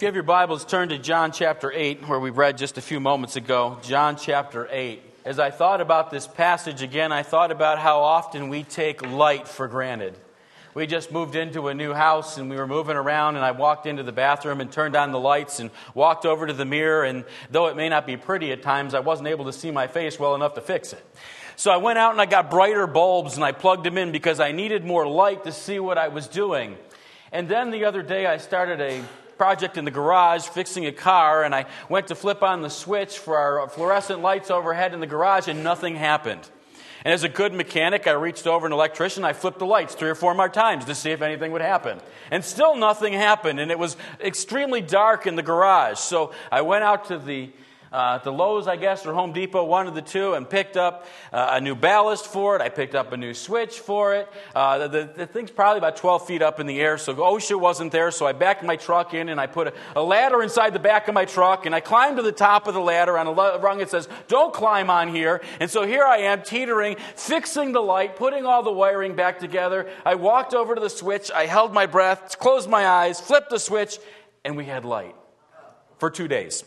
If you have your Bibles, turn to John chapter 8, where we read just a few moments ago. John chapter 8. As I thought about this passage again, I thought about how often we take light for granted. We just moved into a new house, and we were moving around, and I walked into the bathroom and turned on the lights and walked over to the mirror, and though it may not be pretty at times, I wasn't able to see my face well enough to fix it. So I went out and I got brighter bulbs, and I plugged them in because I needed more light to see what I was doing. And then the other day, I started a project in the garage, fixing a car, and I went to flip on the switch for our fluorescent lights overhead in the garage, and nothing happened. And as a good mechanic, I reached over an electrician, I flipped the lights 3 or 4 more times to see if anything would happen. And still nothing happened, and it was extremely dark in the garage. So I went out to the Lowe's, I guess, or Home Depot, one of the two, and picked up a new ballast for it. I picked up a new switch for it. The thing's probably about 12 feet up in the air, so OSHA wasn't there. So I backed my truck in, and I put a ladder inside the back of my truck, and I climbed to the top of the ladder on a rung that says, "Don't climb on here." And so here I am, teetering, fixing the light, putting all the wiring back together. I walked over to the switch. I held my breath, closed my eyes, flipped the switch, and we had light for 2 days.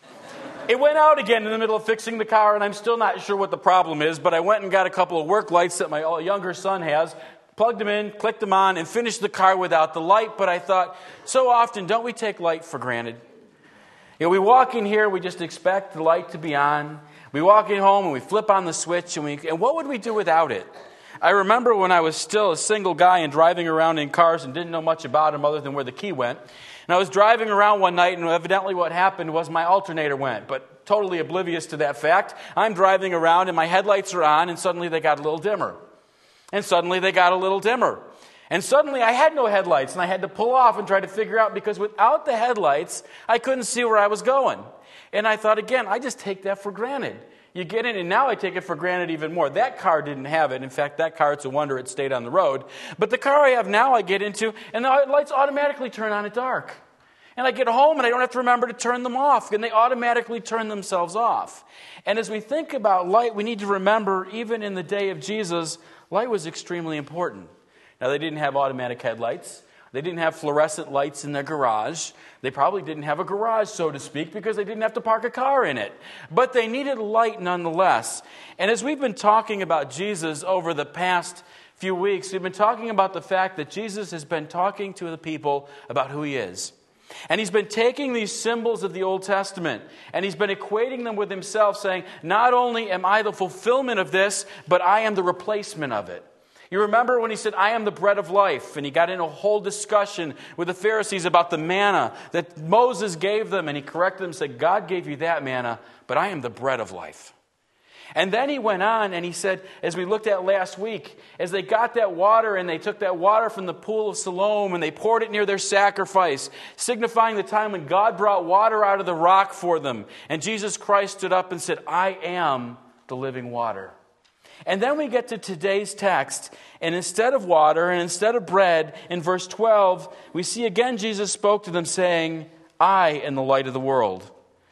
It went out again in the middle of fixing the car, and I'm still not sure what the problem is, but I went and got a couple of work lights that my younger son has, plugged them in, clicked them on, and finished the car without the light. But I thought, so often, don't we take light for granted? You know, we walk in here, we just expect the light to be on. We walk in home, and we flip on the switch, and what would we do without it? I remember when I was still a single guy and driving around in cars and didn't know much about them other than where the key went. And I was driving around one night, and evidently what happened was my alternator went, but totally oblivious to that fact. I'm driving around, and my headlights are on, and suddenly they got a little dimmer. And suddenly they got a little dimmer. And suddenly I had no headlights, and I had to pull off and try to figure out, because without the headlights, I couldn't see where I was going. And I thought, again, I just take that for granted. You get in, and now I take it for granted even more. That car didn't have it. In fact, that car, it's a wonder it stayed on the road. But the car I have now, I get into, and the lights automatically turn on at dark. And I get home, and I don't have to remember to turn them off, and they automatically turn themselves off. And as we think about light, we need to remember, even in the day of Jesus, light was extremely important. Now, they didn't have automatic headlights. They didn't have fluorescent lights in their garage. They probably didn't have a garage, so to speak, because they didn't have to park a car in it. But they needed light nonetheless. And as we've been talking about Jesus over the past few weeks, we've been talking about the fact that Jesus has been talking to the people about who he is. And he's been taking these symbols of the Old Testament, and he's been equating them with himself, saying, not only am I the fulfillment of this, but I am the replacement of it. You remember when he said, I am the bread of life, and he got in a whole discussion with the Pharisees about the manna that Moses gave them, and he corrected them and said, God gave you that manna, but I am the bread of life. And then he went on and he said, as we looked at last week, as they got that water and they took that water from the pool of Siloam and they poured it near their sacrifice, signifying the time when God brought water out of the rock for them. And Jesus Christ stood up and said, I am the living water. And then we get to today's text, and instead of water and instead of bread, in verse 12, we see again Jesus spoke to them saying, I am the light of the world.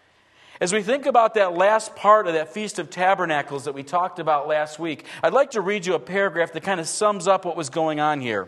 As we think about that last part of that Feast of Tabernacles that we talked about last week, I'd like to read you a paragraph that kind of sums up what was going on here.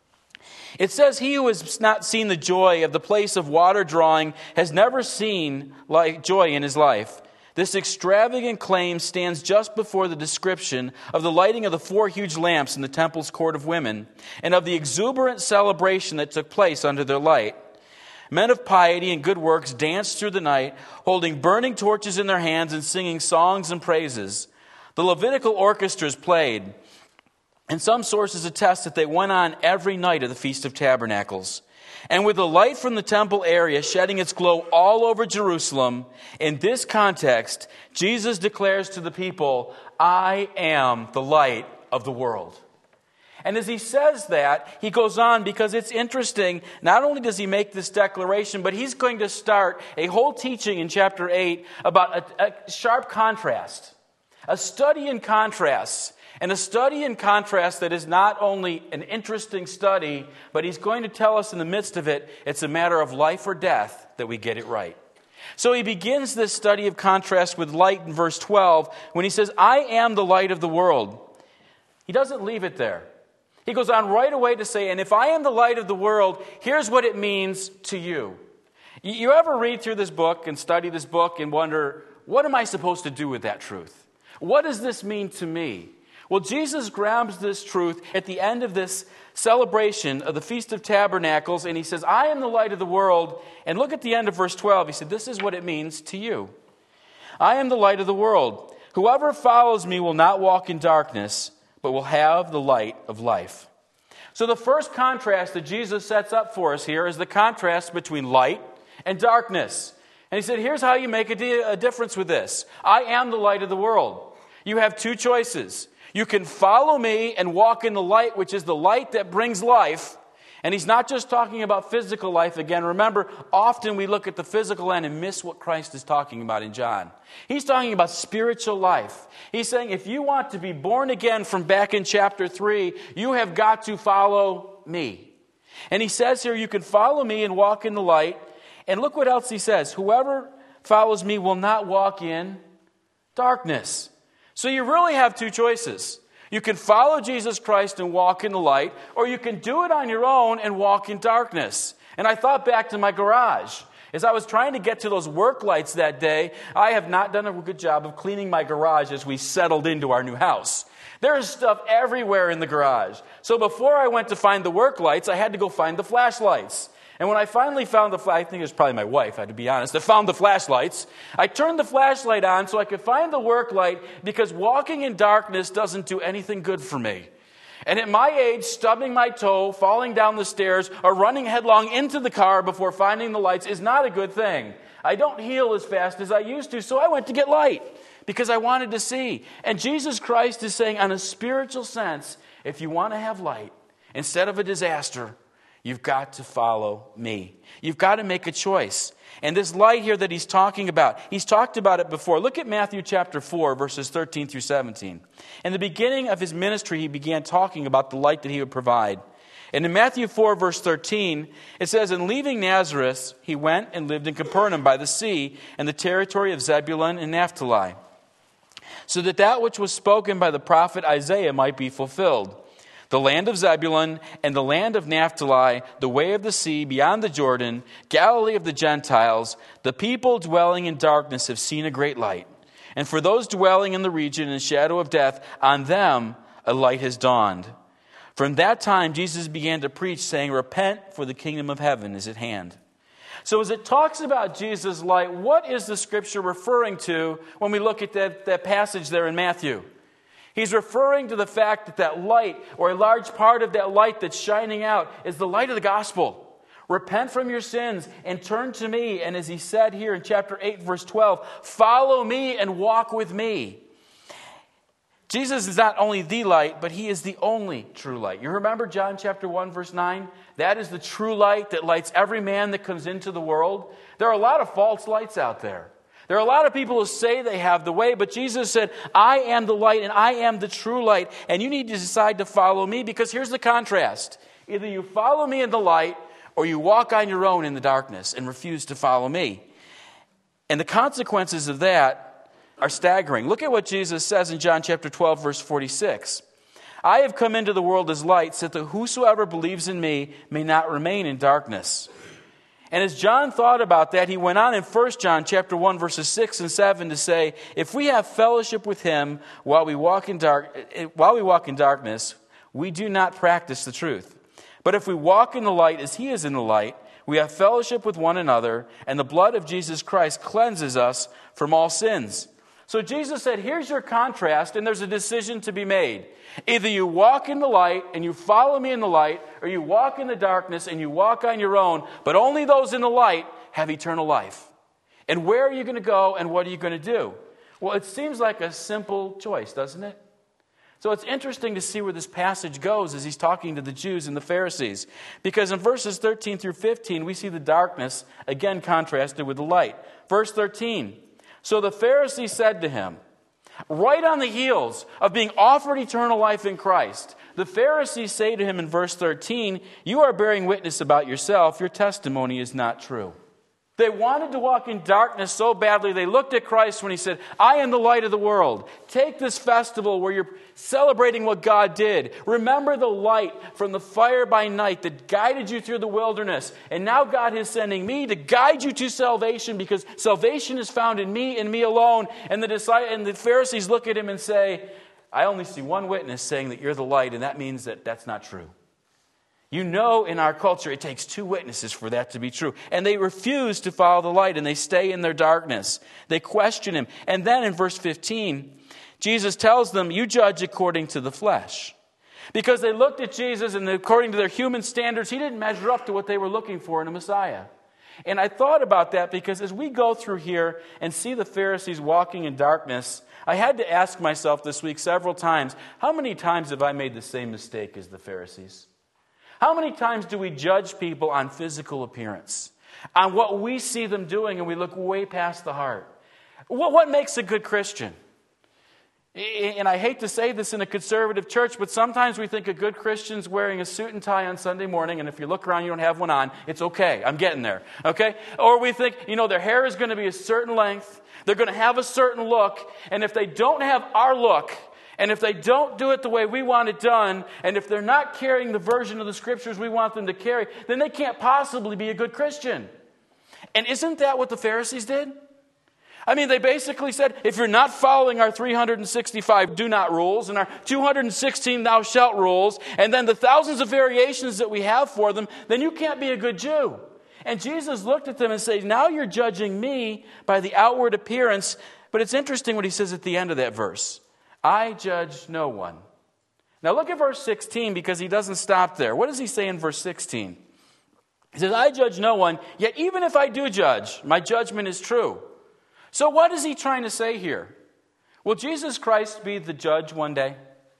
It says, he who has not seen the joy of the place of water drawing has never seen joy in his life. This extravagant claim stands just before the description of the lighting of the 4 huge lamps in the temple's court of women, and of the exuberant celebration that took place under their light. Men of piety and good works danced through the night, holding burning torches in their hands and singing songs and praises. The Levitical orchestras played, and some sources attest that they went on every night of the Feast of Tabernacles. And with the light from the temple area shedding its glow all over Jerusalem, in this context, Jesus declares to the people, I am the light of the world. And as he says that, he goes on because it's interesting. Not only does he make this declaration, but he's going to start a whole teaching in chapter 8 about a sharp contrast, a study in contrasts. And a study in contrast that is not only an interesting study, but he's going to tell us in the midst of it, it's a matter of life or death that we get it right. So he begins this study of contrast with light in verse 12 when he says, I am the light of the world. He doesn't leave it there. He goes on right away to say, and if I am the light of the world, here's what it means to you. You ever read through this book and study this book and wonder, what am I supposed to do with that truth? What does this mean to me? Well, Jesus grabs this truth at the end of this celebration of the Feast of Tabernacles, and he says, I am the light of the world. And look at the end of verse 12. He said, this is what it means to you. I am the light of the world. Whoever follows me will not walk in darkness, but will have the light of life. So the first contrast that Jesus sets up for us here is the contrast between light and darkness. And he said, here's how you make a difference with this. I am the light of the world. You have two choices. You can follow me and walk in the light, which is the light that brings life. And he's not just talking about physical life again. Remember, often we look at the physical end and miss what Christ is talking about in John. He's talking about spiritual life. He's saying if you want to be born again from back in chapter 3, you have got to follow me. And he says here, you can follow me and walk in the light. And look what else he says. Whoever follows me will not walk in darkness. So you really have two choices. You can follow Jesus Christ and walk in the light, or you can do it on your own and walk in darkness. And I thought back to my garage. As I was trying to get to those work lights that day, I have not done a good job of cleaning my garage as we settled into our new house. There is stuff everywhere in the garage. So before I went to find the work lights, I had to go find the flashlights. And when I finally found I think it was probably my wife, I had to be honest, that found the flashlights. I turned the flashlight on so I could find the work light because walking in darkness doesn't do anything good for me. And at my age, stubbing my toe, falling down the stairs, or running headlong into the car before finding the lights is not a good thing. I don't heal as fast as I used to, so I went to get light because I wanted to see. And Jesus Christ is saying, on a spiritual sense, if you want to have light instead of a disaster, you've got to follow me. You've got to make a choice. And this light here that he's talking about, he's talked about it before. Look at Matthew chapter 4, verses 13 through 17. In the beginning of his ministry, he began talking about the light that he would provide. And in Matthew 4, verse 13, it says, "And leaving Nazareth, he went and lived in Capernaum by the sea, in the territory of Zebulun and Naphtali, so that which was spoken by the prophet Isaiah might be fulfilled. The land of Zebulun and the land of Naphtali, the way of the sea beyond the Jordan, Galilee of the Gentiles, the people dwelling in darkness have seen a great light. And for those dwelling in the region in the shadow of death, on them a light has dawned." From that time, Jesus began to preach, saying, "Repent, for the kingdom of heaven is at hand." So as it talks about Jesus' light, what is the scripture referring to when we look at that passage there in Matthew? He's referring to the fact that that light, or a large part of that light that's shining out, is the light of the gospel. Repent from your sins and turn to me. And as he said here in chapter 8, verse 12, follow me and walk with me. Jesus is not only the light, but he is the only true light. You remember John chapter 1, verse 9? That is the true light that lights every man that comes into the world. There are a lot of false lights out there. There are a lot of people who say they have the way, but Jesus said, I am the light and I am the true light, and you need to decide to follow me, because here's the contrast. Either you follow me in the light, or you walk on your own in the darkness and refuse to follow me. And the consequences of that are staggering. Look at what Jesus says in John chapter 12, verse 46. "I have come into the world as light, so that whosoever believes in me may not remain in darkness." And as John thought about that, he went on in 1 John chapter 1, verses 6 and 7 to say, "If we have fellowship with him while we walk in darkness, we do not practice the truth. But if we walk in the light as he is in the light, we have fellowship with one another, and the blood of Jesus Christ cleanses us from all sins." So Jesus said, here's your contrast, and there's a decision to be made. Either you walk in the light and you follow me in the light, or you walk in the darkness and you walk on your own, but only those in the light have eternal life. And where are you going to go, and what are you going to do? Well, it seems like a simple choice, doesn't it? So it's interesting to see where this passage goes as he's talking to the Jews and the Pharisees. Because in verses 13 through 15, we see the darkness again contrasted with the light. Verse 13, "So the Pharisees said to him," right on the heels of being offered eternal life in Christ, the Pharisees say to him in verse 13, "You are bearing witness about yourself. Your testimony is not true." They wanted to walk in darkness so badly, they looked at Christ when he said, I am the light of the world. Take this festival where you're celebrating what God did. Remember the light from the fire by night that guided you through the wilderness. And now God is sending me to guide you to salvation, because salvation is found in me and me alone. And the Pharisees look at him and say, I only see one witness saying that you're the light, and that means that that's not true. You know, in our culture, it takes two witnesses for that to be true. And they refuse to follow the light, and they stay in their darkness. They question him. And then in verse 15, Jesus tells them, you judge according to the flesh. Because they looked at Jesus, and according to their human standards, he didn't measure up to what they were looking for in a Messiah. And I thought about that because as we go through here and see the Pharisees walking in darkness, I had to ask myself this week several times, how many times have I made the same mistake as the Pharisees? How many times do we judge people on physical appearance, on what we see them doing, and we look way past the heart? What makes a good Christian? And I hate to say this in a conservative church, but sometimes we think a good Christian's wearing a suit and tie on Sunday morning, and if you look around you don't have one on, it's okay, I'm getting there, okay? Or we think, their hair is going to be a certain length, they're going to have a certain look, and if they don't have our look, and if they don't do it the way we want it done, and if they're not carrying the version of the Scriptures we want them to carry, then they can't possibly be a good Christian. And isn't that what the Pharisees did? I mean, they basically said, if you're not following our 365 do not rules and our 216 thou shalt rules, and then the thousands of variations that we have for them, then you can't be a good Jew. And Jesus looked at them and said, now you're judging me by the outward appearance. But it's interesting what he says at the end of that verse. I judge no one. Now look at verse 16, because he doesn't stop there. What does he say in verse 16? He says, I judge no one, yet even if I do judge, my judgment is true. So what is he trying to say here? Will Jesus Christ be the judge one day?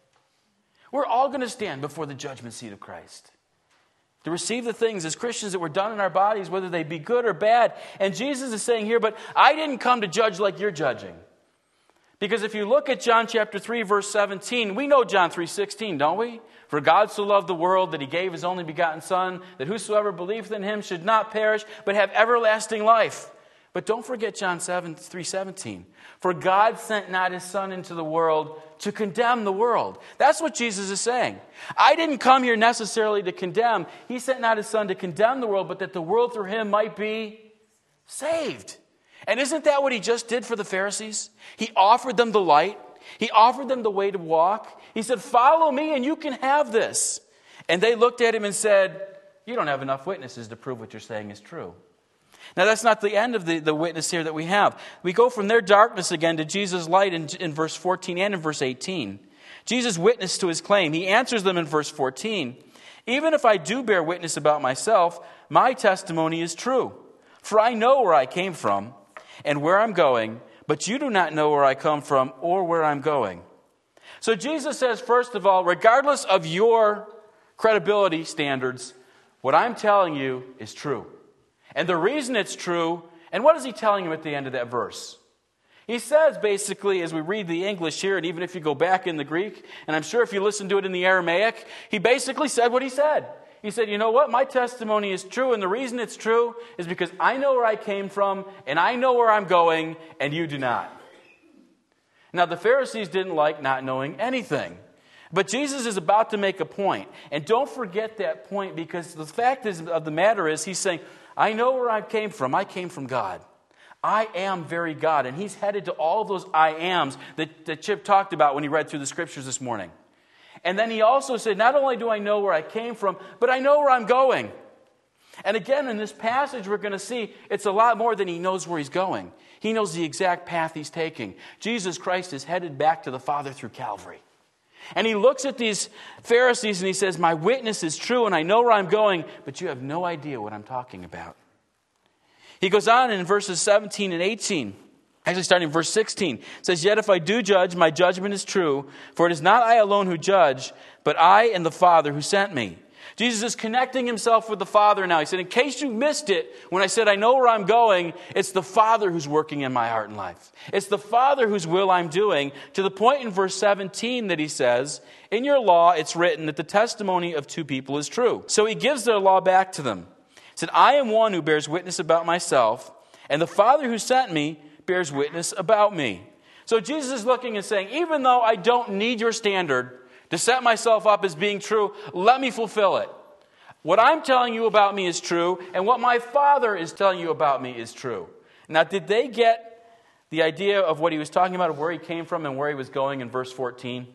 We're all going to stand before the judgment seat of Christ to receive the things as Christians that were done in our bodies, whether they be good or bad. And Jesus is saying here, but I didn't come to judge like you're judging. Because if you look at John chapter 3, verse 17, we know John 3:16, don't we? For God so loved the world that he gave his only begotten Son, that whosoever believeth in him should not perish, but have everlasting life. But don't forget John 3:17. For God sent not his Son into the world to condemn the world. That's what Jesus is saying. I didn't come here necessarily to condemn. He sent not his Son to condemn the world, but that the world through him might be saved. And isn't that what he just did for the Pharisees? He offered them the light. He offered them the way to walk. He said, follow me and you can have this. And they looked at him and said, you don't have enough witnesses to prove what you're saying is true. Now that's not the end of the witness here that we have. We go from their darkness again to Jesus' light in verse 14 and in verse 18. Jesus witnessed to his claim. He answers them in verse 14. Even if I do bear witness about myself, my testimony is true. For I know where I came from and where I'm going, but you do not know where I come from or where I'm going. So Jesus says, first of all, regardless of your credibility standards, what I'm telling you is true. And the reason it's true, and what is he telling him at the end of that verse? He says basically, as we read the English here, and even if you go back in the Greek, and I'm sure if you listen to it in the Aramaic, he basically said what he said. He said, you know what, my testimony is true, and the reason it's true is because I know where I came from, and I know where I'm going, and you do not. Now, the Pharisees didn't like not knowing anything. But Jesus is about to make a point. And don't forget that point, because the fact of the matter is, he's saying, I know where I came from. I came from God. I am very God. And he's headed to all those I ams that Chip talked about when he read through the scriptures this morning. And then he also said, not only do I know where I came from, but I know where I'm going. And again, in this passage, we're going to see it's a lot more than he knows where he's going. He knows the exact path he's taking. Jesus Christ is headed back to the Father through Calvary. And he looks at these Pharisees and he says, my witness is true and I know where I'm going, but you have no idea what I'm talking about. He goes on in verses 17 and 18. Actually, starting in verse 16, it says, yet if I do judge, my judgment is true, for it is not I alone who judge, but I and the Father who sent me. Jesus is connecting himself with the Father now. He said, in case you missed it, when I said I know where I'm going, it's the Father who's working in my heart and life. It's the Father whose will I'm doing, to the point in verse 17 that he says, in your law it's written that the testimony of two people is true. So he gives their law back to them. said, I am one who bears witness about myself, and the Father who sent me bears witness about me. So Jesus is looking and saying, even though I don't need your standard to set myself up as being true, let me fulfill it. What I'm telling you about me is true, and what my Father is telling you about me is true. Now, did they get the idea of what he was talking about, of where he came from and where he was going in verse 14?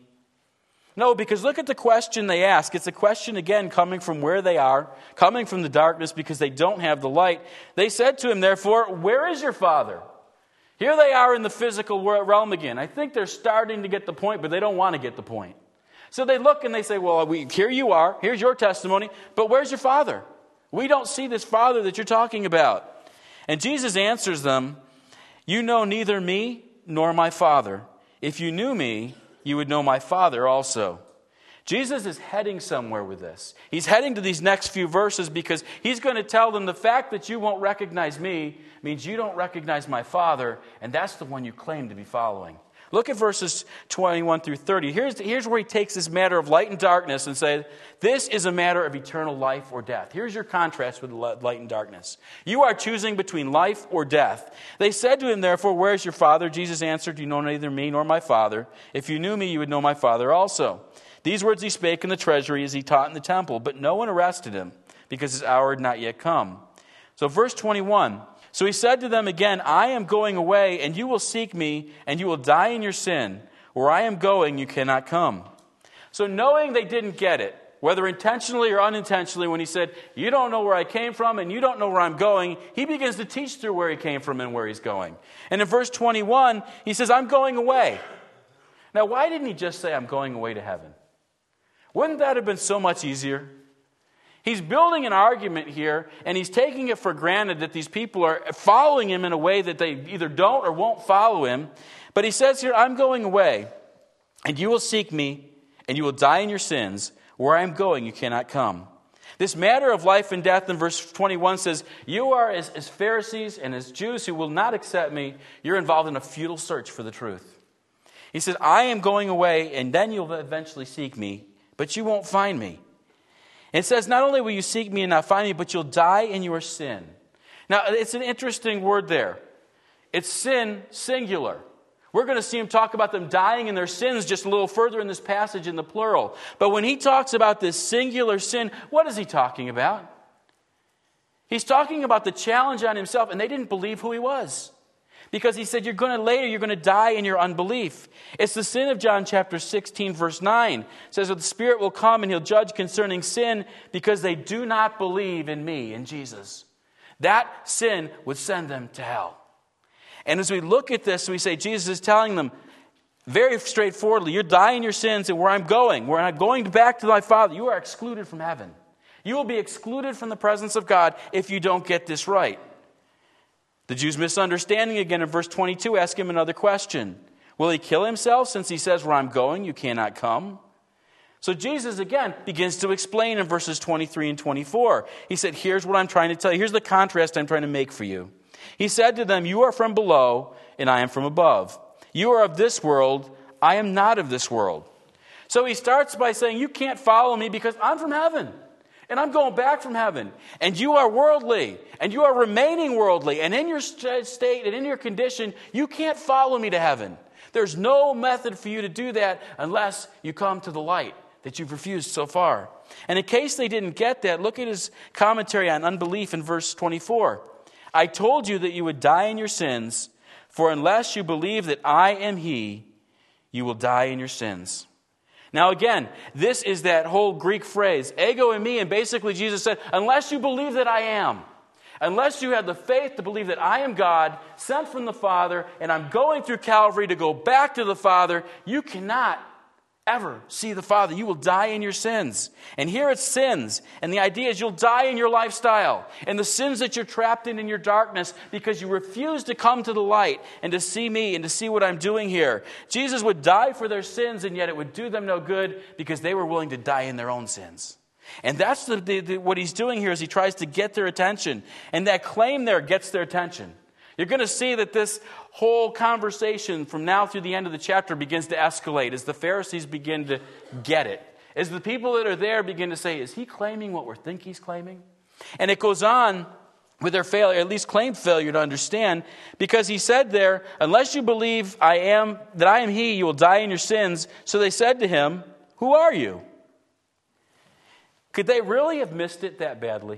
No, because look at the question they ask. It's a question, again, coming from where they are, coming from the darkness because they don't have the light. They said to him, therefore, where is your Father? Here they are in the physical realm again. I think they're starting to get the point, but they don't want to get the point. So they look and they say, well, here you are. Here's your testimony. But where's your Father? We don't see this Father that you're talking about. And Jesus answers them, you know neither me nor my Father. If you knew me, you would know my Father also. Jesus is heading somewhere with this. He's heading to these next few verses because he's going to tell them the fact that you won't recognize me means you don't recognize my Father, and that's the one you claim to be following. Look at verses 21 through 30. Here's where he takes this matter of light and darkness and says, this is a matter of eternal life or death. Here's your contrast with light and darkness. You are choosing between life or death. They said to him, therefore, where is your Father? Jesus answered, you know neither me nor my Father. If you knew me, you would know my Father also. These words he spake in the treasury as he taught in the temple, but no one arrested him because his hour had not yet come. So verse 21, so he said to them again, I am going away, and you will seek me, and you will die in your sin. Where I am going, you cannot come. So knowing they didn't get it, whether intentionally or unintentionally, when he said, you don't know where I came from, and you don't know where I'm going, he begins to teach through where he came from and where he's going. And in verse 21, he says, I'm going away. Now, why didn't he just say, I'm going away to heaven? Wouldn't that have been so much easier? He's building an argument here, and he's taking it for granted that these people are following him in a way that they either don't or won't follow him. But he says here, I'm going away, and you will seek me, and you will die in your sins. Where I am going, you cannot come. This matter of life and death in verse 21 says, you are as Pharisees and as Jews who will not accept me, you're involved in a futile search for the truth. He says, I am going away, and then you'll eventually seek me, but you won't find me. It says, not only will you seek me and not find me, but you'll die in your sin. Now, it's an interesting word there. It's sin, singular. We're going to see him talk about them dying in their sins just a little further in this passage in the plural. But when he talks about this singular sin, what is he talking about? He's talking about the challenge on himself, and they didn't believe who he was. Because he said, you're going to die in your unbelief. It's the sin of John chapter 16, verse 9. It says that the Spirit will come and he'll judge concerning sin because they do not believe in me, in Jesus. That sin would send them to hell. And as we look at this, we say Jesus is telling them very straightforwardly, you're dying in your sins, and where I'm going back to my Father, you are excluded from heaven. You will be excluded from the presence of God if you don't get this right. The Jews' misunderstanding again in verse 22 ask him another question. Will he kill himself since he says, where I'm going, you cannot come? So Jesus again begins to explain in verses 23 and 24. He said, here's what I'm trying to tell you. Here's the contrast I'm trying to make for you. He said to them, you are from below and I am from above. You are of this world, I am not of this world. So he starts by saying, you can't follow me because I'm from heaven. And I'm going back from heaven. And you are worldly. And you are remaining worldly. And in your state and in your condition, you can't follow me to heaven. There's no method for you to do that unless you come to the light that you've refused so far. And in case they didn't get that, look at his commentary on unbelief in verse 24. I told you that you would die in your sins, for unless you believe that I am he, you will die in your sins. Now again, this is that whole Greek phrase, ego and me, and basically Jesus said, unless you believe that I am, unless you have the faith to believe that I am God, sent from the Father, and I'm going through Calvary to go back to the Father, you cannot ever see the Father. You will die in your sins. And here it's sins. And the idea is you'll die in your lifestyle and the sins that you're trapped in your darkness because you refuse to come to the light and to see me and to see what I'm doing here. Jesus would die for their sins, and yet it would do them no good because they were willing to die in their own sins. And that's what he's doing here is he tries to get their attention. And that claim there gets their attention. You're going to see that this whole conversation from now through the end of the chapter begins to escalate as the Pharisees begin to get it. As the people that are there begin to say, is he claiming what we think he's claiming? And it goes on with their failure, at least claimed failure to understand, because he said there, unless you believe that I am he, you will die in your sins. So they said to him, who are you? Could they really have missed it that badly?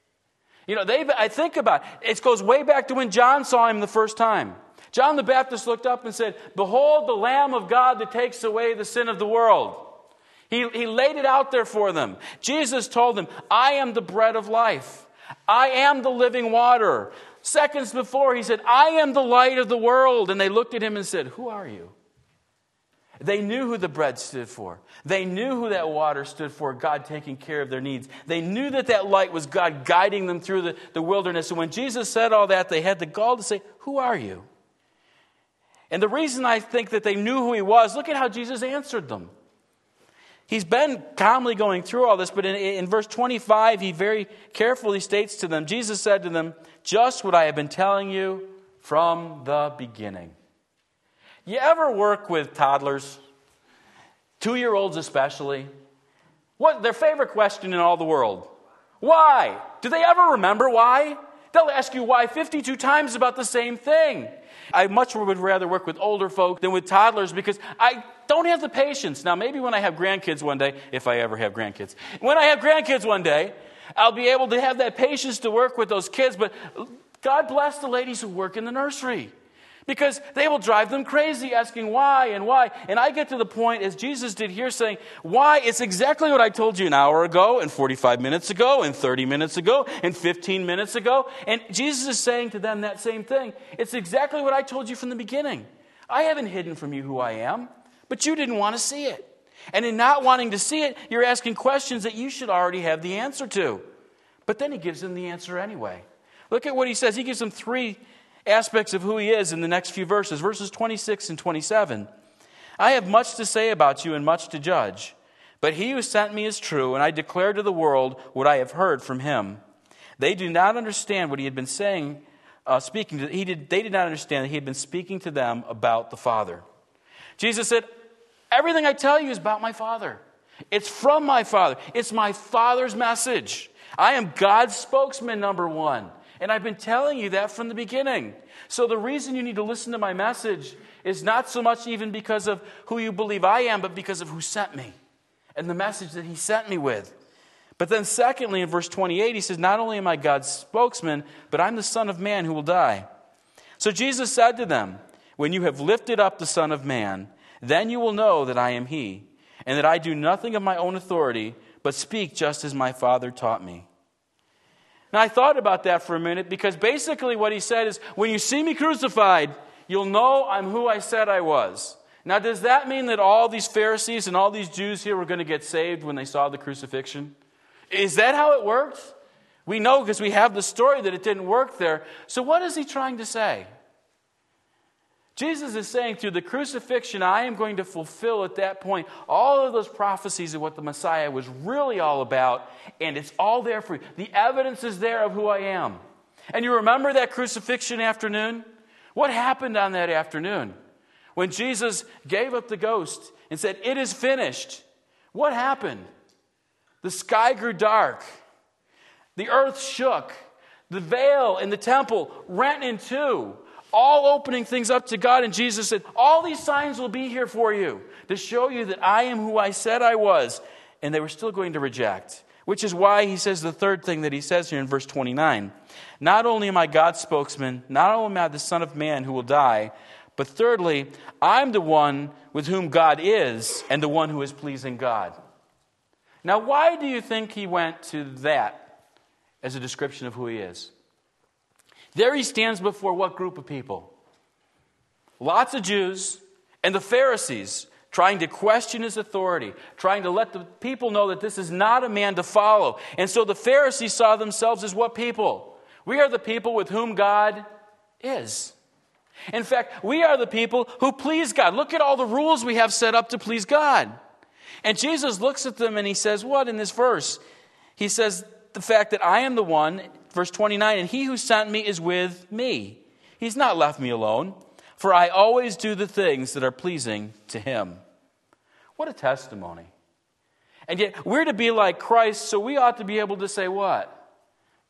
I think about it. It goes way back to when John saw him the first time. John the Baptist looked up and said, behold the Lamb of God that takes away the sin of the world. He laid it out there for them. Jesus told them, I am the bread of life. I am the living water. Seconds before, he said, I am the light of the world. And they looked at him and said, who are you? They knew who the bread stood for. They knew who that water stood for, God taking care of their needs. They knew that light was God guiding them through the wilderness. And when Jesus said all that, they had the gall to say, who are you? And the reason I think that they knew who he was, look at how Jesus answered them. He's been calmly going through all this, but in verse 25, he very carefully states to them, Jesus said to them, just what I have been telling you from the beginning. You ever work with toddlers? 2-year-olds especially? What their favorite question in all the world? Why? Do they ever remember why? They'll ask you why 52 times about the same thing. I much would rather work with older folk than with toddlers because I don't have the patience. Now, maybe when I have grandkids one day, if I ever have grandkids, when I have grandkids one day, I'll be able to have that patience to work with those kids. But God bless the ladies who work in the nursery because they will drive them crazy asking why and why. And I get to the point, as Jesus did here, saying, why? It's exactly what I told you an hour ago and 45 minutes ago and 30 minutes ago and 15 minutes ago. And Jesus is saying to them that same thing. It's exactly what I told you from the beginning. I haven't hidden from you who I am, but you didn't want to see it. And in not wanting to see it, you're asking questions that you should already have the answer to. But then he gives them the answer anyway. Look at what he says. He gives them 3 aspects of who he is in the next few verses. Verses 26 and 27. I have much to say about you and much to judge. But he who sent me is true, and I declare to the world what I have heard from him. They do not understand what he had been saying, they did not understand that he had been speaking to them about the Father. Jesus said, everything I tell you is about my Father. It's from my Father. It's my Father's message. I am God's spokesman, number 1. And I've been telling you that from the beginning. So the reason you need to listen to my message is not so much even because of who you believe I am, but because of who sent me and the message that he sent me with. But then secondly, in verse 28, he says, not only am I God's spokesman, but I'm the Son of Man who will die. So Jesus said to them, when you have lifted up the Son of Man, then you will know that I am he, and that I do nothing of my own authority, but speak just as my Father taught me. Now, I thought about that for a minute because basically what he said is, when you see me crucified, you'll know I'm who I said I was. Now, does that mean that all these Pharisees and all these Jews here were going to get saved when they saw the crucifixion? Is that how it worked? We know because we have the story that it didn't work there. So what is he trying to say? Jesus is saying through the crucifixion, I am going to fulfill at that point all of those prophecies of what the Messiah was really all about, and it's all there for you. The evidence is there of who I am. And you remember that crucifixion afternoon? What happened on that afternoon? When Jesus gave up the ghost and said, it is finished. What happened? The sky grew dark. The earth shook. The veil in the temple rent in two. All opening things up to God. And Jesus said, all these signs will be here for you to show you that I am who I said I was. And they were still going to reject. Which is why he says the third thing that he says here in verse 29. Not only am I God's spokesman, not only am I the Son of Man who will die, but thirdly, I'm the one with whom God is and the one who is pleasing God. Now, why do you think he went to that as a description of who he is? There he stands before what group of people? Lots of Jews and the Pharisees trying to question his authority, trying to let the people know that this is not a man to follow. And so the Pharisees saw themselves as what people? We are the people with whom God is. In fact, we are the people who please God. Look at all the rules we have set up to please God. And Jesus looks at them and he says, what in this verse? He says, the fact that I am the one, verse 29, and he who sent me is with me. He's not left me alone, for I always do the things that are pleasing to him. What a testimony. And yet we're to be like Christ, so we ought to be able to say what?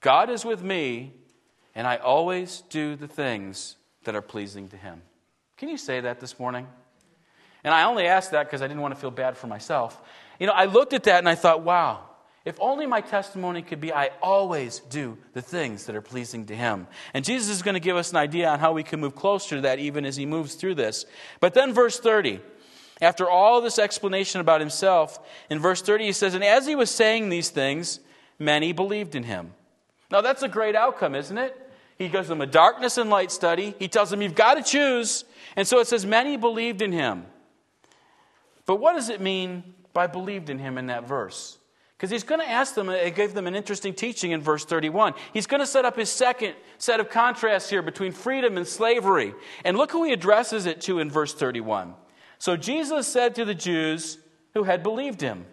God is with me, and I always do the things that are pleasing to him. Can you say that this morning? And I only asked that because I didn't want to feel bad for myself. I looked at that and I thought, wow, if only my testimony could be, I always do the things that are pleasing to him. And Jesus is going to give us an idea on how we can move closer to that even as he moves through this. But then verse 30, after all this explanation about himself, in verse 30 he says, and as he was saying these things, many believed in him. Now that's a great outcome, isn't it? He gives them a darkness and light study. He tells them, you've got to choose. And so it says, many believed in him. But what does it mean by believed in him in that verse? Because he's going to ask them, it gave them an interesting teaching in verse 31. He's going to set up his second set of contrasts here between freedom and slavery. And look who he addresses it to in verse 31. So Jesus said to the Jews who had believed him,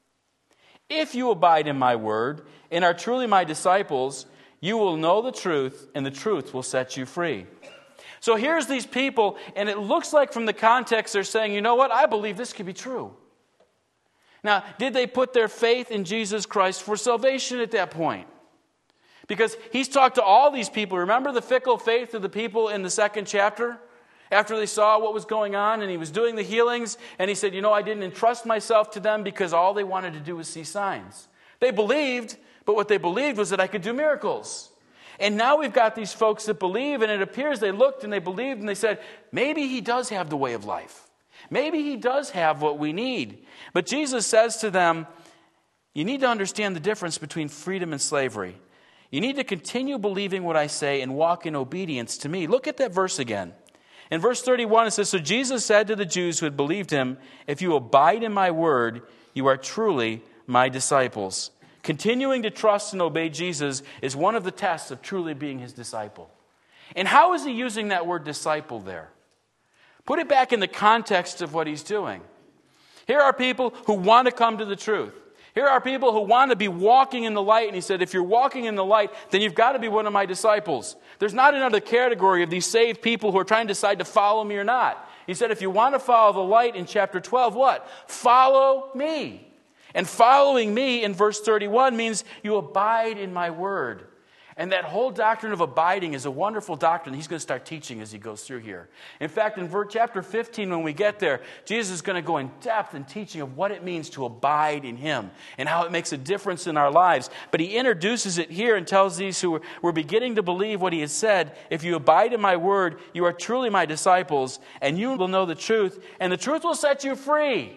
if you abide in my word and are truly my disciples, you will know the truth, and the truth will set you free. So here's these people, and it looks like from the context they're saying, you know what, I believe this could be true. Now, did they put their faith in Jesus Christ for salvation at that point? Because he's talked to all these people. Remember the fickle faith of the people in the second chapter? After they saw what was going on and he was doing the healings, and he said, I didn't entrust myself to them because all they wanted to do was see signs. They believed, but what they believed was that I could do miracles. And now we've got these folks that believe, and it appears they looked and they believed and they said, maybe he does have the way of life. Maybe he does have what we need. But Jesus says to them, you need to understand the difference between freedom and slavery. You need to continue believing what I say and walk in obedience to me. Look at that verse again. In verse 31 it says, so Jesus said to the Jews who had believed him, if you abide in my word, you are truly my disciples. Continuing to trust and obey Jesus is one of the tests of truly being his disciple. And how is he using that word disciple there? Put it back in the context of what he's doing. Here are people who want to come to the truth. Here are people who want to be walking in the light. And he said, if you're walking in the light, then you've got to be one of my disciples. There's not another category of these saved people who are trying to decide to follow me or not. He said, if you want to follow the light in chapter 12, what? Follow me. And following me in verse 31 means you abide in my word. And that whole doctrine of abiding is a wonderful doctrine he's going to start teaching as he goes through here. In fact, in chapter 15, when we get there, Jesus is going to go in depth in teaching of what it means to abide in him and how it makes a difference in our lives. But he introduces it here and tells these who were beginning to believe what he has said, if you abide in my word, you are truly my disciples, and you will know the truth, and the truth will set you free.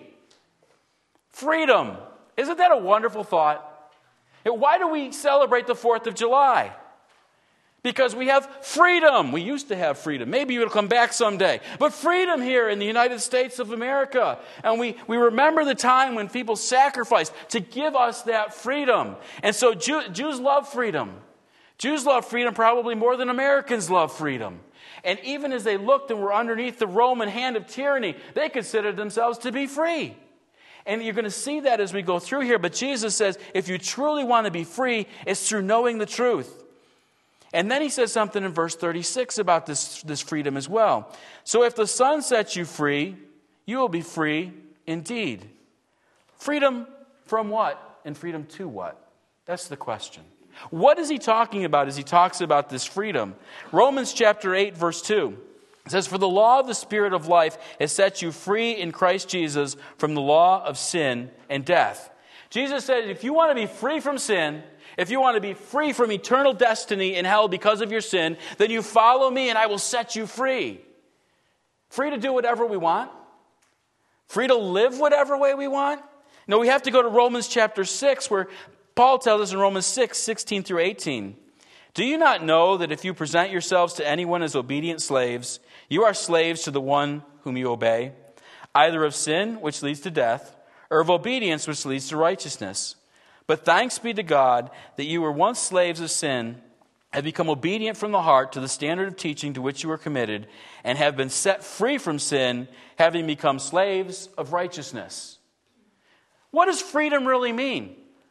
Freedom. Isn't that a wonderful thought? Why do we celebrate the 4th of July? Because we have freedom. We used to have freedom. Maybe it'll come back someday. But freedom here in the United States of America. And we remember the time when people sacrificed to give us that freedom. And so Jews love freedom. Jews love freedom probably more than Americans love freedom. And even as they looked and were underneath the Roman hand of tyranny, they considered themselves to be free. And you're going to see that as we go through here. But Jesus says, if you truly want to be free, it's through knowing the truth. And then he says something in verse 36 about this freedom as well. So if the Son sets you free, you will be free indeed. Freedom from what? And freedom to what? That's the question. What is he talking about as he talks about this freedom? Romans chapter 8, verse 2. It says, for the law of the Spirit of life has set you free in Christ Jesus from the law of sin and death. Jesus said, if you want to be free from sin, if you want to be free from eternal destiny in hell because of your sin, then you follow me and I will set you free. Free to do whatever we want. Free to live whatever way we want. No, we have to go to Romans chapter 6 where Paul tells us in Romans 6, 16 through 18. Do you not know that if you present yourselves to anyone as obedient slaves, you are slaves to the one whom you obey, either of sin, which leads to death, or of obedience, which leads to righteousness? But thanks be to God that you were once slaves of sin, have become obedient from the heart to the standard of teaching to which you were committed, and have been set free from sin, having become slaves of righteousness. What does freedom really mean?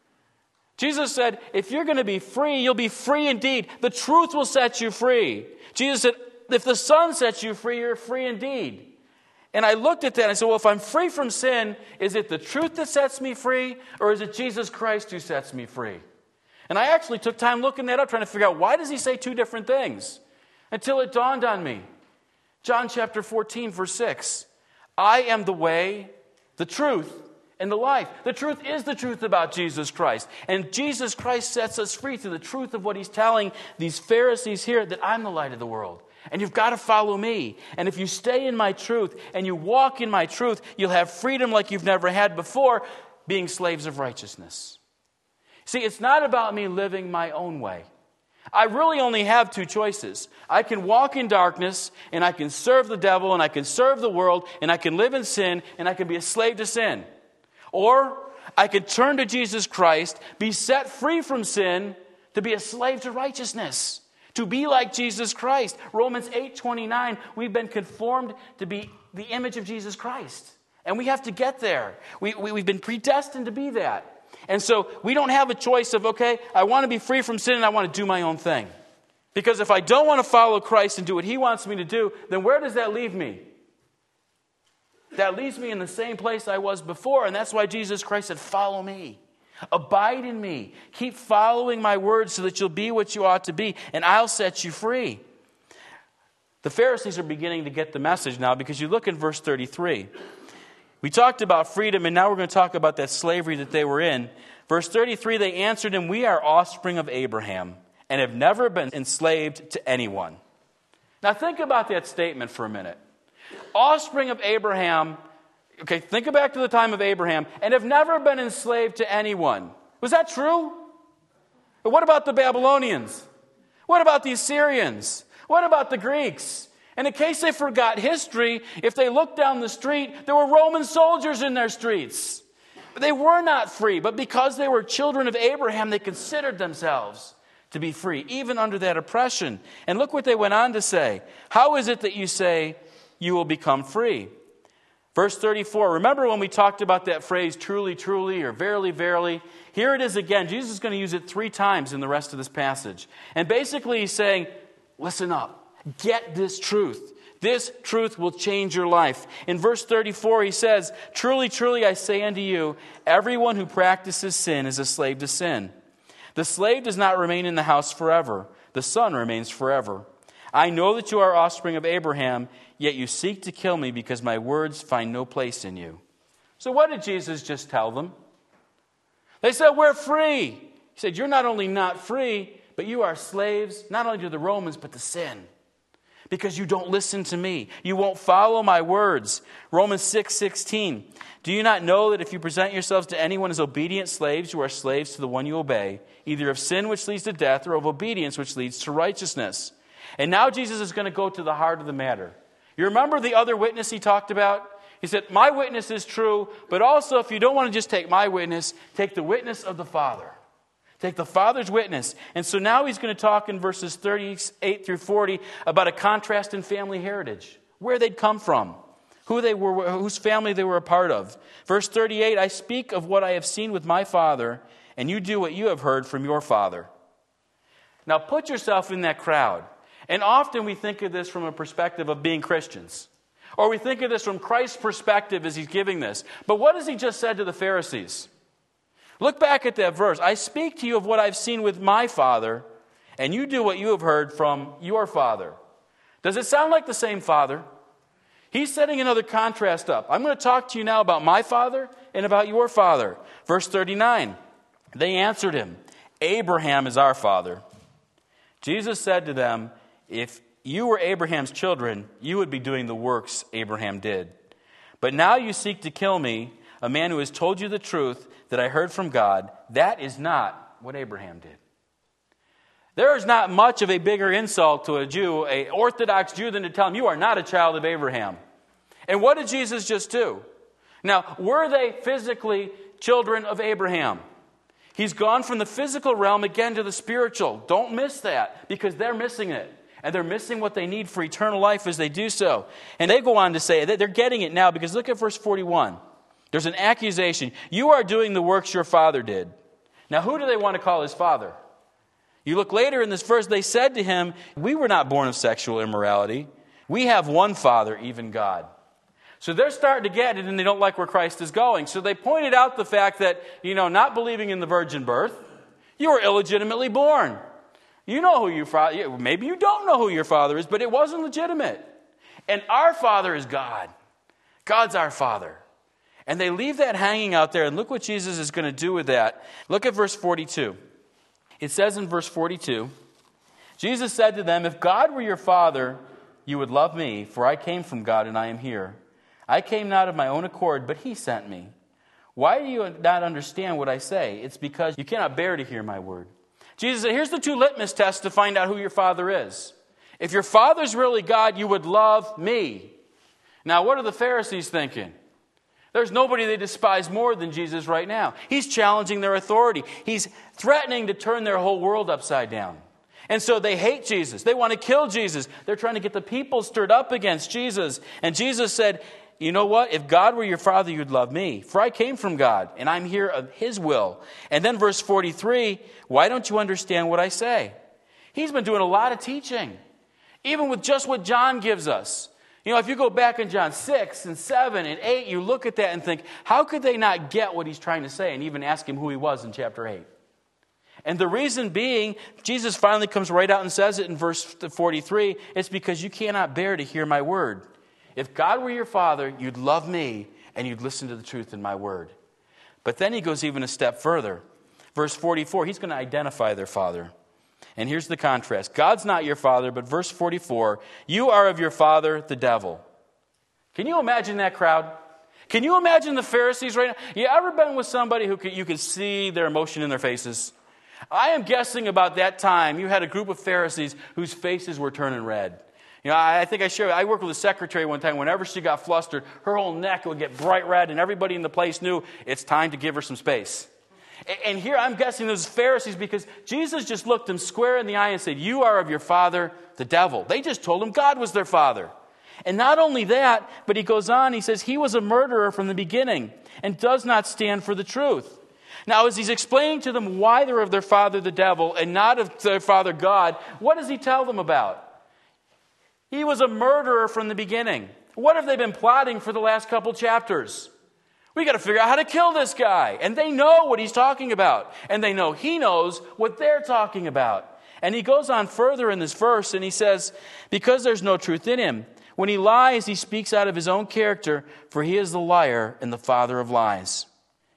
Jesus said, if you're going to be free, you'll be free indeed. The truth will set you free. Jesus said, if the Son sets you free, you're free indeed. And I looked at that and I said, well, if I'm free from sin, is it the truth that sets me free, or is it Jesus Christ who sets me free? And I actually took time looking that up, trying to figure out why does he say two different things? Until it dawned on me. John chapter 14, verse 6. I am the way, the truth, and the life. The truth is the truth about Jesus Christ. And Jesus Christ sets us free through the truth of what he's telling these Pharisees here, that I'm the light of the world. And you've got to follow me. And if you stay in my truth and you walk in my truth, you'll have freedom like you've never had before, being slaves of righteousness. See, it's not about me living my own way. I really only have two choices. I can walk in darkness, and I can serve the devil, and I can serve the world, and I can live in sin, and I can be a slave to sin. Or I can turn to Jesus Christ, be set free from sin, to be a slave to righteousness, to be like Jesus Christ. Romans 8:29, we've been conformed to be the image of Jesus Christ. And we have to get there. We've been predestined to be that. And so we don't have a choice of, okay, I want to be free from sin and I want to do my own thing. Because if I don't want to follow Christ and do what he wants me to do, then where does that leave me? That leaves me in the same place I was before. And that's why Jesus Christ said, follow me. Abide in me. Keep following my words so that you'll be what you ought to be, and I'll set you free. The Pharisees are beginning to get the message now, because you look in verse 33. We talked about freedom, and now we're going to talk about that slavery that they were in. Verse 33, they answered him, we are offspring of Abraham and have never been enslaved to anyone. Now think about that statement for a minute. Offspring of Abraham, okay, think back to the time of Abraham, and have never been enslaved to anyone. Was that true? But what about the Babylonians? What about the Assyrians? What about the Greeks? And in case they forgot history, if they looked down the street, there were Roman soldiers in their streets. They were not free, but because they were children of Abraham, they considered themselves to be free, even under that oppression. And look what they went on to say. How is it that you say you will become free? Verse 34, remember when we talked about that phrase, truly, truly, or verily, verily? Here it is again. Jesus is going to use it 3 times in the rest of this passage. And basically he's saying, listen up. Get this truth. This truth will change your life. In verse 34, he says, truly, truly, I say unto you, everyone who practices sin is a slave to sin. The slave does not remain in the house forever. The son remains forever. I know that you are offspring of Abraham, yet you seek to kill me because my words find no place in you. So what did Jesus just tell them? They said, we're free. He said, you're not only not free, but you are slaves, not only to the Romans, but to sin. Because you don't listen to me. You won't follow my words. Romans 6:16. Do you not know that if you present yourselves to anyone as obedient slaves, you are slaves to the one you obey, either of sin which leads to death or of obedience which leads to righteousness? And now Jesus is going to go to the heart of the matter. You remember the other witness he talked about? He said, my witness is true, but also if you don't want to just take my witness, take the witness of the Father. Take the Father's witness. And so now he's going to talk in verses 38 through 40 about a contrast in family heritage, where they'd come from, who they were, whose family they were a part of. Verse 38, I speak of what I have seen with my father, and you do what you have heard from your father. Now put yourself in that crowd. And often we think of this from a perspective of being Christians. Or we think of this from Christ's perspective as he's giving this. But what has he just said to the Pharisees? Look back at that verse. I speak to you of what I've seen with my father, and you do what you have heard from your father. Does it sound like the same father? He's setting another contrast up. I'm going to talk to you now about my father and about your father. Verse 39, they answered him, Abraham is our father. Jesus said to them, if you were Abraham's children, you would be doing the works Abraham did. But now you seek to kill me, a man who has told you the truth that I heard from God. That is not what Abraham did. There is not much of a bigger insult to a Jew, an Orthodox Jew, than to tell him, you are not a child of Abraham. And what did Jesus just do? Now, were they physically children of Abraham? He's gone from the physical realm again to the spiritual. Don't miss that, because they're missing it. And they're missing what they need for eternal life as they do so. And they go on to say that they're getting it now, because look at verse 41. There's an accusation. You are doing the works your father did. Now, who do they want to call his father? You look later in this verse, they said to him, we were not born of sexual immorality. We have one Father, even God. So they're starting to get it, and they don't like where Christ is going. So they pointed out the fact that, not believing in the virgin birth, You were illegitimately born. You know who your father, maybe you don't know who your father is, but it wasn't legitimate. And our Father is God. God's our Father. And they leave that hanging out there, and look what Jesus is going to do with that. Look at verse 42. It says in verse 42, Jesus said to them, if God were your Father, you would love me, for I came from God and I am here. I came not of my own accord, but he sent me. Why do you not understand what I say? It's because you cannot bear to hear my word. Jesus said, here's the two litmus tests to find out who your Father is. If your Father's really God, you would love me. Now, what are the Pharisees thinking? There's nobody they despise more than Jesus right now. He's challenging their authority. He's threatening to turn their whole world upside down. And so they hate Jesus. They want to kill Jesus. They're trying to get the people stirred up against Jesus. And Jesus said, you know what? If God were your Father, you'd love me. For I came from God, and I'm here of his will. And then verse 43, why don't you understand what I say? He's been doing a lot of teaching, even with just what John gives us. You know, if you go back in John 6 and 7 and 8, you look at that and think, how could they not get what he's trying to say, and even ask him who he was in chapter 8? And the reason being, Jesus finally comes right out and says it in verse 43, it's because you cannot bear to hear my word. If God were your Father, you'd love me and you'd listen to the truth in my word. But then he goes even a step further. Verse 44, he's going to identify their father. And here's the contrast. God's not your father, but verse 44, you are of your father, the devil. Can you imagine that crowd? Can you imagine the Pharisees right now? You ever been with somebody who you can see their emotion in their faces? I am guessing about that time you had a group of Pharisees whose faces were turning red. You know, I think I worked with a secretary one time. Whenever she got flustered, her whole neck would get bright red, and everybody in the place knew it's time to give her some space. And here I'm guessing those Pharisees, because Jesus just looked them square in the eye and said, you are of your father, the devil. They just told him God was their father. And not only that, but he goes on, he says, he was a murderer from the beginning and does not stand for the truth. Now, as he's explaining to them why they're of their father, the devil, and not of their father, God, what does he tell them about? He was a murderer from the beginning. What have they been plotting for the last couple chapters? We got to figure out how to kill this guy. And they know what he's talking about. And they know he knows what they're talking about. And he goes on further in this verse and he says, because there's no truth in him. When he lies, he speaks out of his own character, for he is the liar and the father of lies.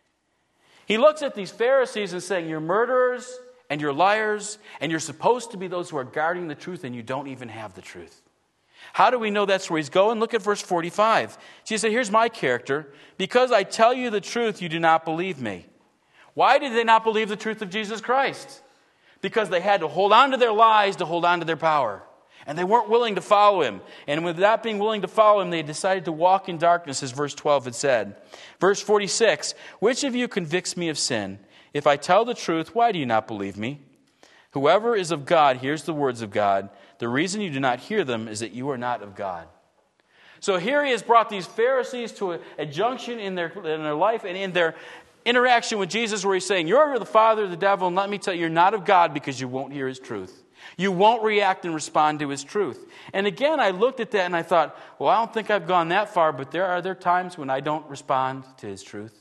He looks at these Pharisees and saying, you're murderers and you're liars, and you're supposed to be those who are guarding the truth, and you don't even have the truth. How do we know that's where he's going? Look at verse 45. Jesus said, here's my character. Because I tell you the truth, you do not believe me. Why did they not believe the truth of Jesus Christ? Because they had to hold on to their lies to hold on to their power. And they weren't willing to follow him. And with not being willing to follow him, they decided to walk in darkness, as verse 12 had said. Verse 46, which of you convicts me of sin? If I tell the truth, why do you not believe me? Whoever is of God hears the words of God. The reason you do not hear them is that you are not of God. So here he has brought these Pharisees to a junction in their life and in their interaction with Jesus, where he's saying, you're the father of the devil, and let me tell you, you're not of God because you won't hear his truth. You won't react and respond to his truth. And again, I looked at that and I thought, well, I don't think I've gone that far, but there are times when I don't respond to his truth.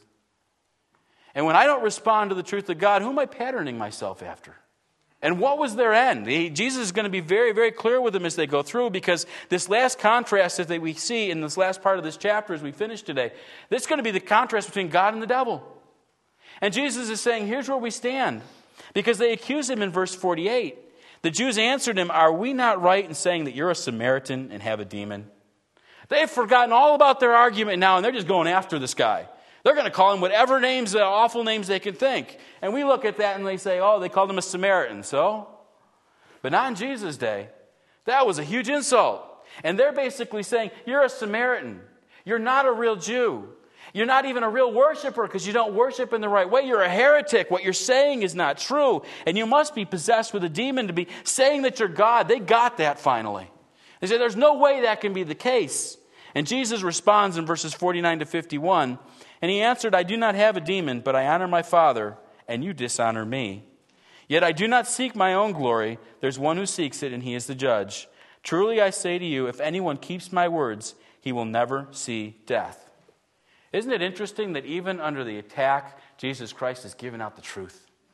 And when I don't respond to the truth of God, who am I patterning myself after? And what was their end? Jesus is going to be very, very clear with them as they go through, because this last contrast that we see in this last part of this chapter as we finish today, this is going to be the contrast between God and the devil. And Jesus is saying, here's where we stand. Because they accuse him in verse 48. The Jews answered him, are we not right in saying that you're a Samaritan and have a demon? They've forgotten all about their argument now, and they're just going after this guy. They're going to call him whatever names, awful names they can think. And we look at that and they say, oh, they called him a Samaritan, so? But not in Jesus' day. That was a huge insult. And they're basically saying, you're a Samaritan. You're not a real Jew. You're not even a real worshiper because you don't worship in the right way. You're a heretic. What you're saying is not true. And you must be possessed with a demon to be saying that you're God. They got that finally. They say, there's no way that can be the case. And Jesus responds in verses 49 to 51. And he answered, I do not have a demon, but I honor my Father, and you dishonor me. Yet I do not seek my own glory. There's one who seeks it, and he is the judge. Truly I say to you, if anyone keeps my words, he will never see death. Isn't it interesting that even under the attack, Jesus Christ has given out the truth?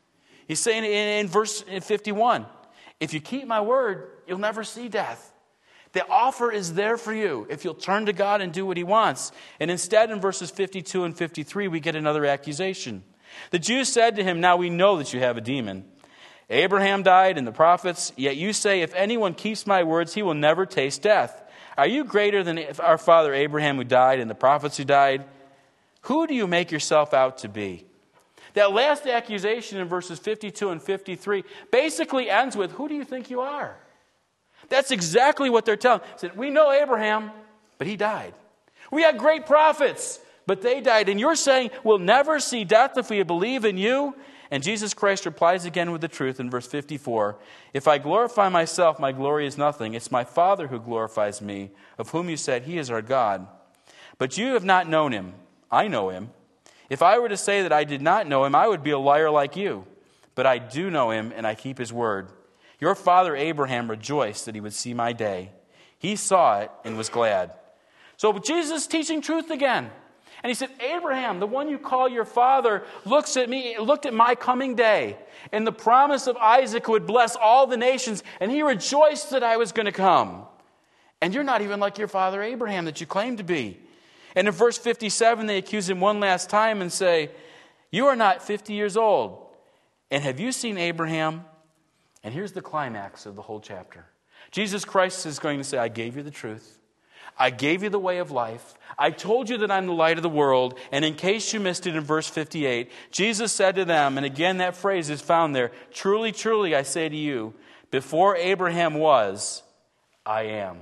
He's saying in verse 51, if you keep my word, you'll never see death. The offer is there for you if you'll turn to God and do what he wants. And instead, in verses 52 and 53, we get another accusation. The Jews said to him, now we know that you have a demon. Abraham died and the prophets, yet you say, if anyone keeps my words, he will never taste death. Are you greater than our father Abraham who died and the prophets who died? Who do you make yourself out to be? That last accusation in verses 52 and 53 basically ends with, who do you think you are? That's exactly what they're telling. They said, we know Abraham, but he died. We had great prophets, but they died. And you're saying we'll never see death if we believe in you? And Jesus Christ replies again with the truth in verse 54. If I glorify myself, my glory is nothing. It's my Father who glorifies me, of whom you said he is our God. But you have not known him. I know him. If I were to say that I did not know him, I would be a liar like you. But I do know him, and I keep his word. Your father Abraham rejoiced that he would see my day. He saw it and was glad. So Jesus is teaching truth again. And he said, Abraham, the one you call your father, looked at my coming day and the promise of Isaac who would bless all the nations, and he rejoiced that I was going to come. And you're not even like your father Abraham that you claim to be. And in verse 57, they accuse him one last time and say, you are not 50 years old. And have you seen Abraham? And here's the climax of the whole chapter. Jesus Christ is going to say, I gave you the truth. I gave you the way of life. I told you that I'm the light of the world. And in case you missed it in verse 58, Jesus said to them, and again that phrase is found there, truly, truly, I say to you, before Abraham was, I am.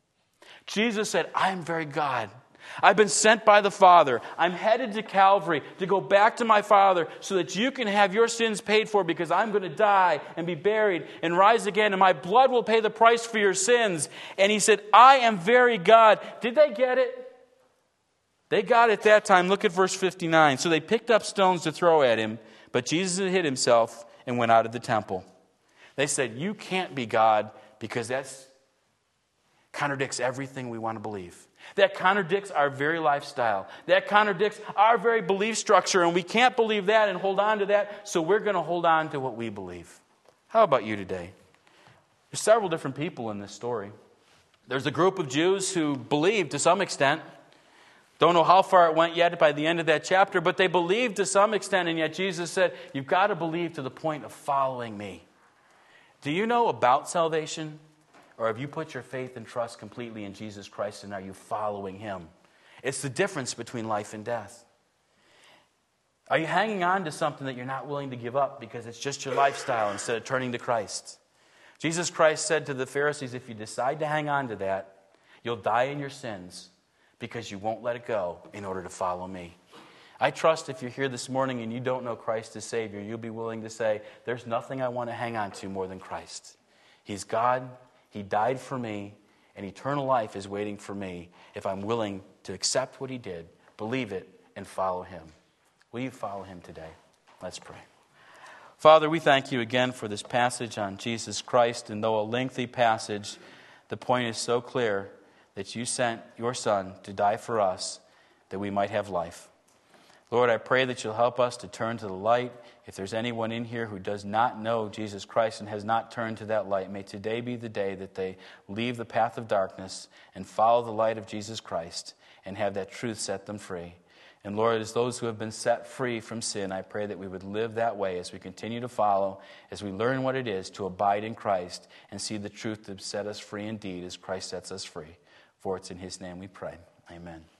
Jesus said, I am very God. I've been sent by the Father. I'm headed to Calvary to go back to my Father so that you can have your sins paid for, because I'm going to die and be buried and rise again, and my blood will pay the price for your sins. And he said, I am very God. Did they get it? They got it that time. Look at verse 59. So they picked up stones to throw at him, but Jesus hid himself and went out of the temple. They said, you can't be God, because that contradicts everything we want to believe. That contradicts our very lifestyle. That contradicts our very belief structure, and we can't believe that and hold on to that, so we're going to hold on to what we believe. How about you today? There's several different people in this story. There's a group of Jews who believed to some extent. Don't know how far it went yet by the end of that chapter, but they believed to some extent, and yet Jesus said, you've got to believe to the point of following me. Do you know about salvation? Or have you put your faith and trust completely in Jesus Christ, and are you following him? It's the difference between life and death. Are you hanging on to something that you're not willing to give up because it's just your lifestyle instead of turning to Christ? Jesus Christ said to the Pharisees, if you decide to hang on to that, you'll die in your sins because you won't let it go in order to follow me. I trust if you're here this morning and you don't know Christ as Savior, you'll be willing to say, there's nothing I want to hang on to more than Christ. He's God. He died for me, and eternal life is waiting for me if I'm willing to accept what he did, believe it, and follow him. Will you follow him today? Let's pray. Father, we thank you again for this passage on Jesus Christ, and though a lengthy passage, the point is so clear that you sent your Son to die for us that we might have life. Lord, I pray that you'll help us to turn to the light. If there's anyone in here who does not know Jesus Christ and has not turned to that light, may today be the day that they leave the path of darkness and follow the light of Jesus Christ and have that truth set them free. And Lord, as those who have been set free from sin, I pray that we would live that way as we continue to follow, as we learn what it is to abide in Christ and see the truth that set us free indeed as Christ sets us free. For it's in his name we pray. Amen.